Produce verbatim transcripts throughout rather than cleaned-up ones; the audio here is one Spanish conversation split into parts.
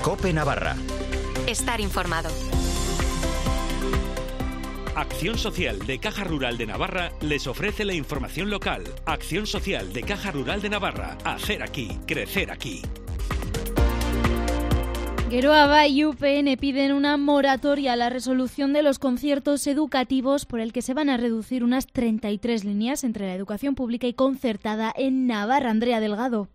COPE Navarra. Estar informado. Acción Social de Caja Rural de Navarra les ofrece la información local. Acción Social de Caja Rural de Navarra. Hacer aquí, crecer aquí. Geroa Bai y U P N piden una moratoria a la resolución de los conciertos educativos por el que se van a reducir unas treinta y tres líneas entre la educación pública y concertada en Navarra. Andrea Delgado.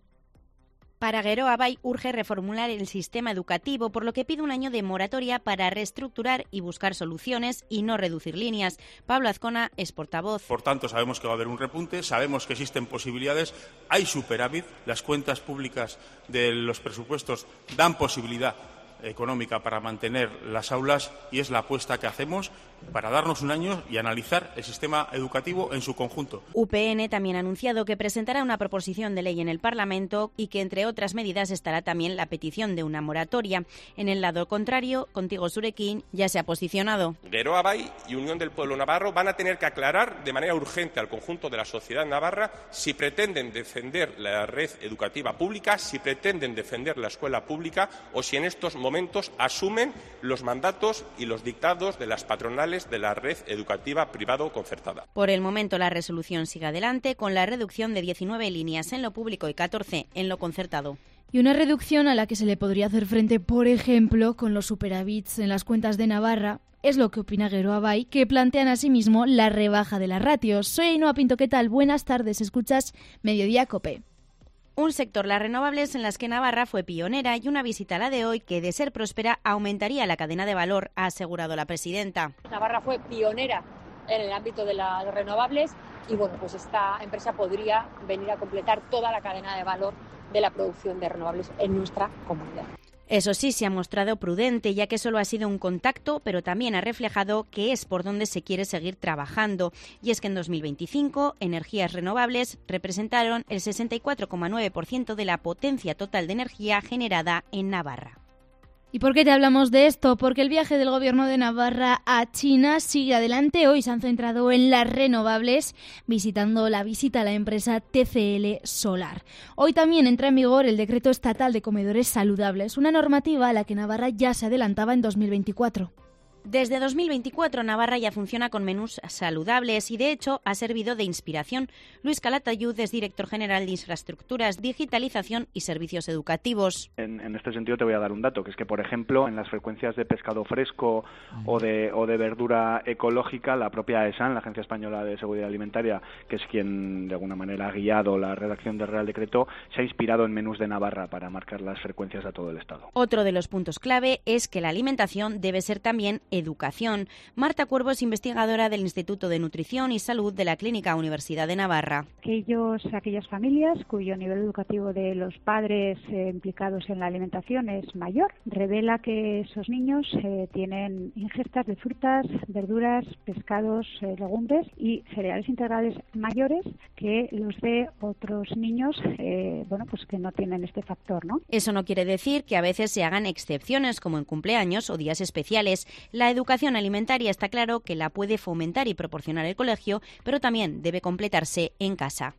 Para Geroa Bai urge reformular el sistema educativo, por lo que pide un año de moratoria para reestructurar y buscar soluciones y no reducir líneas. Pablo Azcona es portavoz. Por tanto, sabemos que va a haber un repunte, sabemos que existen posibilidades, hay superávit, las cuentas públicas de los presupuestos dan posibilidad económica para mantener las aulas y es la apuesta que hacemos para darnos un año y analizar el sistema educativo en su conjunto. U P N también ha anunciado que presentará una proposición de ley en el Parlamento y que, entre otras medidas, estará también la petición de una moratoria. En el lado contrario, Contigo Surekin ya se ha posicionado. Geroa Bai y Unión del Pueblo Navarro van a tener que aclarar de manera urgente al conjunto de la sociedad navarra si pretenden defender la red educativa pública, si pretenden defender la escuela pública o si en estos momentos asumen los mandatos y los dictados de las patronales de la red educativa privado-concertada. Por el momento, la resolución sigue adelante con la reducción de diecinueve líneas en lo público y catorce en lo concertado. Y una reducción a la que se le podría hacer frente, por ejemplo, con los superávits en las cuentas de Navarra. Es lo que opina Geroa Bai, que plantean asimismo la rebaja de las ratios. Soy Ainhoa Pinto, ¿qué tal? Buenas tardes, escuchas Mediodía COPE. Un sector, las renovables, en las que Navarra fue pionera, y una visita a la de hoy que, de ser próspera, aumentaría la cadena de valor, ha asegurado la presidenta. Navarra fue pionera en el ámbito de las renovables y bueno, pues esta empresa podría venir a completar toda la cadena de valor de la producción de renovables en nuestra comunidad. Eso sí, se ha mostrado prudente, ya que solo ha sido un contacto, pero también ha reflejado que es por donde se quiere seguir trabajando. Y es que en dos mil veinticinco, energías renovables representaron el sesenta y cuatro coma nueve por ciento de la potencia total de energía generada en Navarra. ¿Y por qué te hablamos de esto? Porque el viaje del Gobierno de Navarra a China sigue adelante. Hoy se han centrado en las renovables, visitando la visita a la empresa T C L Solar. Hoy también entra en vigor el Decreto Estatal de Comedores Saludables, una normativa a la que Navarra ya se adelantaba en dos mil veinticuatro. Desde dos mil veinticuatro, Navarra ya funciona con menús saludables y, de hecho, ha servido de inspiración. Luis Calatayud es director general de Infraestructuras, Digitalización y Servicios Educativos. En, en este sentido te voy a dar un dato, que es que, por ejemplo, en las frecuencias de pescado fresco o de, o de verdura ecológica, la propia E S A N, la Agencia Española de Seguridad Alimentaria, que es quien de alguna manera ha guiado la redacción del Real Decreto, se ha inspirado en menús de Navarra para marcar las frecuencias a todo el Estado. Otro de los puntos clave es que la alimentación debe ser también educación. Marta Cuervo es investigadora del Instituto de Nutrición y Salud de la Clínica Universidad de Navarra. Aquellos, aquellas familias cuyo nivel educativo de los padres eh, implicados en la alimentación es mayor, revela que esos niños eh, tienen ingestas de frutas, verduras, pescados, eh, legumbres y cereales integrales mayores que los de otros niños eh, bueno, pues que no tienen este factor, ¿no? Eso no quiere decir que a veces se hagan excepciones, como en cumpleaños o días especiales. La educación alimentaria está claro que la puede fomentar y proporcionar el colegio, pero también debe completarse en casa.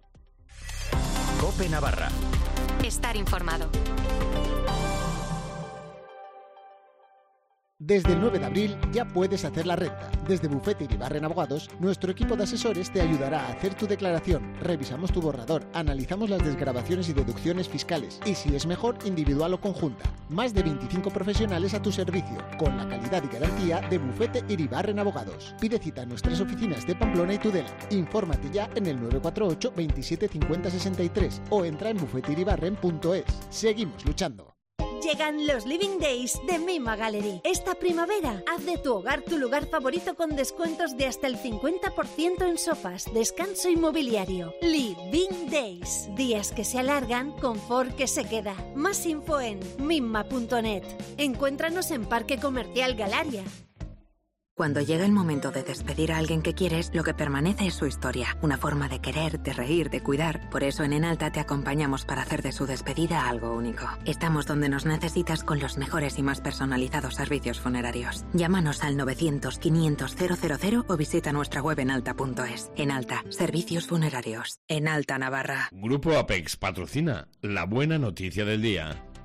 COPE Navarra. Estar informado. Desde el nueve de abril ya puedes hacer la renta. Desde Bufete Iribarren Abogados, nuestro equipo de asesores te ayudará a hacer tu declaración. Revisamos tu borrador, analizamos las desgravaciones y deducciones fiscales y, si es mejor, individual o conjunta. Más de veinticinco profesionales a tu servicio, con la calidad y garantía de Bufete Iribarren Abogados. Pide cita en nuestras oficinas de Pamplona y Tudela. Infórmate ya en el nueve cuatro ocho, veintisiete, cincuenta, sesenta y tres o entra en bufete iribarren punto es. Seguimos luchando. Llegan los Living Days de Mima Gallery. Esta primavera, haz de tu hogar tu lugar favorito con descuentos de hasta el cincuenta por ciento en sofás, descanso y mobiliario. Living Days. Días que se alargan, confort que se queda. Más info en mima punto net. Encuéntranos en Parque Comercial Galaria. Cuando llega el momento de despedir a alguien que quieres, lo que permanece es su historia, una forma de querer, de reír, de cuidar. Por eso en Enalta te acompañamos para hacer de su despedida algo único. Estamos donde nos necesitas con los mejores y más personalizados servicios funerarios. Llámanos al novecientos, quinientos, cero cero cero o visita nuestra web enalta punto es. Enalta, servicios funerarios. Enalta Navarra. Grupo Apex patrocina la buena noticia del día.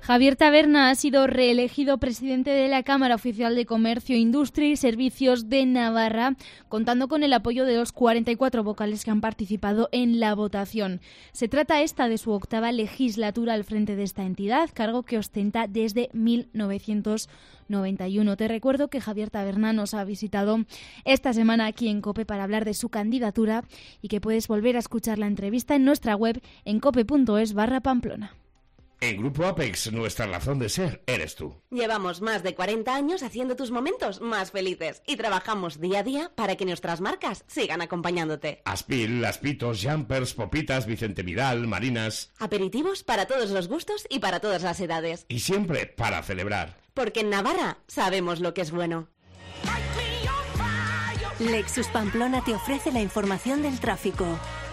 Javier Taberna ha sido reelegido presidente de la Cámara Oficial de Comercio, Industria y Servicios de Navarra, contando con el apoyo de los cuarenta y cuatro vocales que han participado en la votación. Se trata esta de su octava legislatura al frente de esta entidad, cargo que ostenta desde mil novecientos noventa y uno. Te recuerdo que Javier Taberna nos ha visitado esta semana aquí en COPE para hablar de su candidatura y que puedes volver a escuchar la entrevista en nuestra web en cope.es barra Pamplona. En Grupo Apex, nuestra razón de ser eres tú. Llevamos más de cuarenta años haciendo tus momentos más felices y trabajamos día a día para que nuestras marcas sigan acompañándote. Aspil, Aspitos, Jumpers, Popitas, Vicente Vidal, Marinas. Aperitivos para todos los gustos y para todas las edades. Y siempre para celebrar. Porque en Navarra sabemos lo que es bueno. Lexus Pamplona te ofrece la información del tráfico.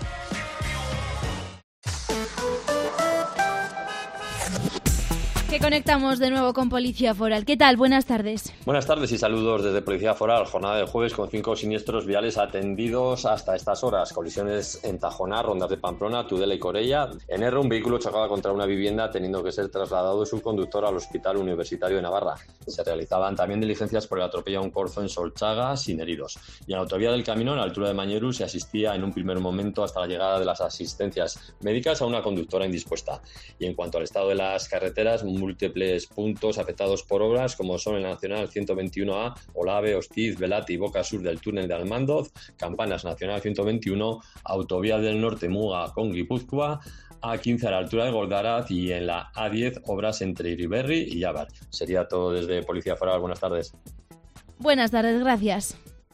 Que conectamos de nuevo con Policía Foral. ¿Qué tal? Buenas tardes. Buenas tardes y saludos desde Policía Foral. Jornada de jueves con cinco siniestros viales atendidos hasta estas horas. Colisiones en Tajonar, Rondas de Pamplona, Tudela y Corella. En Erro, un vehículo chocaba contra una vivienda teniendo que ser trasladado su conductor al Hospital Universitario de Navarra. Se realizaban también diligencias por el atropello a un corzo en Solchaga sin heridos. Y en la autovía del Camino, a la altura de Mañeru, se asistía en un primer momento hasta la llegada de las asistencias médicas a una conductora indispuesta. Y en cuanto al estado de las carreteras, múltiples puntos afectados por obras como son el Nacional ciento veintiuno A, Olave, Hostiz, Velati y Boca Sur del túnel de Almandoz, Campanas Nacional ciento veintiuno, Autovía del Norte Muga con Guipúzcoa, A quince a la altura de Goldaraz y en la A diez obras entre Iriberri y Yabar. Sería todo desde Policía Foral. Buenas tardes. Buenas tardes, gracias.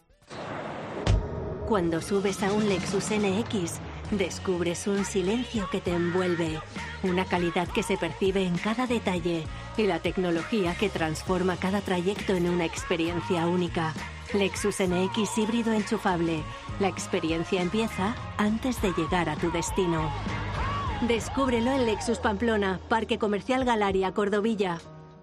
Cuando subes a un Lexus N X, descubres un silencio que te envuelve, una calidad que se percibe en cada detalle y la tecnología que transforma cada trayecto en una experiencia única. Lexus N X híbrido enchufable. La experiencia empieza antes de llegar a tu destino. Descúbrelo en Lexus Pamplona, Parque Comercial Galaria, Cordovilla.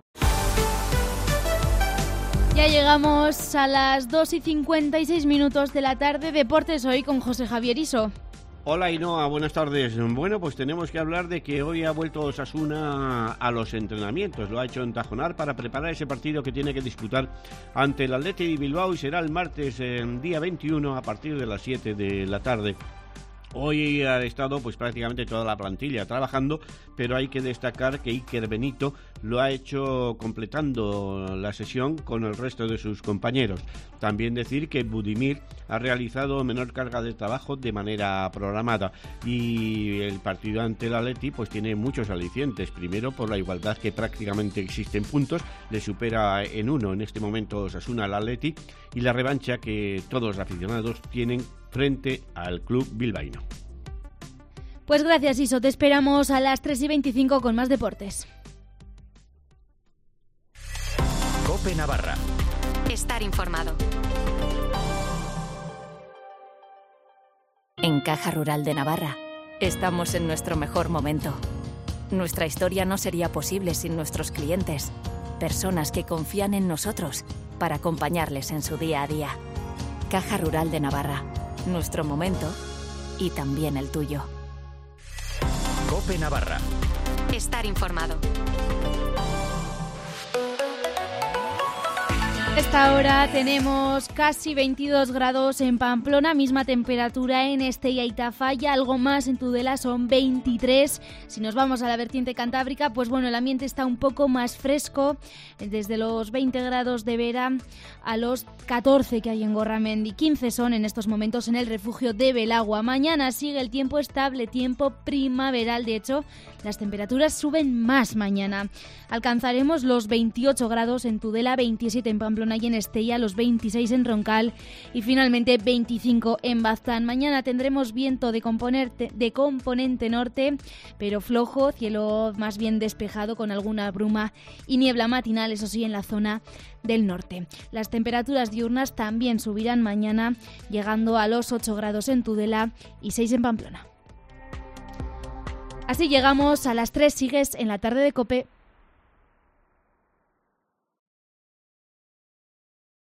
Ya llegamos a las dos y cincuenta y seis minutos de la tarde. Deportes hoy con José Javier Iso. Hola Ainhoa, buenas tardes. Bueno, pues tenemos que hablar de que hoy ha vuelto Osasuna a los entrenamientos. Lo ha hecho en Tajonar para preparar ese partido que tiene que disputar ante el Athletic de Bilbao y será el martes, eh, día veintiuno, a partir de las siete de la tarde. Hoy ha estado pues prácticamente toda la plantilla trabajando, pero hay que destacar que Iker Benito lo ha hecho completando la sesión con el resto de sus compañeros. También decir que Budimir ha realizado menor carga de trabajo de manera programada y el partido ante el Atleti pues tiene muchos alicientes. Primero, por la igualdad que prácticamente existe en puntos, le supera en uno en este momento Osasuna al Atleti, y la revancha que todos los aficionados tienen frente al club bilbaíno. Pues gracias, Iso. Te esperamos a las tres y veinticinco con más deportes. COPE Navarra. Estar informado. En Caja Rural de Navarra estamos en nuestro mejor momento. Nuestra historia no sería posible sin nuestros clientes, personas que confían en nosotros para acompañarles en su día a día. Caja Rural de Navarra. Nuestro momento y también el tuyo. COPE Navarra. Estar informado. Esta hora tenemos casi veintidós grados en Pamplona, misma temperatura en Estella y Tafalla, algo más en Tudela, son veintitrés. Si nos vamos a la vertiente cantábrica, pues bueno, el ambiente está un poco más fresco, desde los veinte grados de Vera a los catorce que hay en Gorramendi. quince son en estos momentos en el refugio de Belagua. Mañana sigue el tiempo estable, tiempo primaveral. De hecho, las temperaturas suben más mañana. Alcanzaremos los veintiocho grados en Tudela, veintisiete en Pamplona y en Estella, los veintiséis en Roncal y finalmente veinticinco en Baztán. Mañana tendremos viento de componente, de componente norte, pero flojo, cielo más bien despejado con alguna bruma y niebla matinal, eso sí, en la zona del norte. Las temperaturas diurnas también subirán mañana, llegando a los ocho grados en Tudela y seis en Pamplona. Así llegamos a las tres, sigues en la tarde de COPE.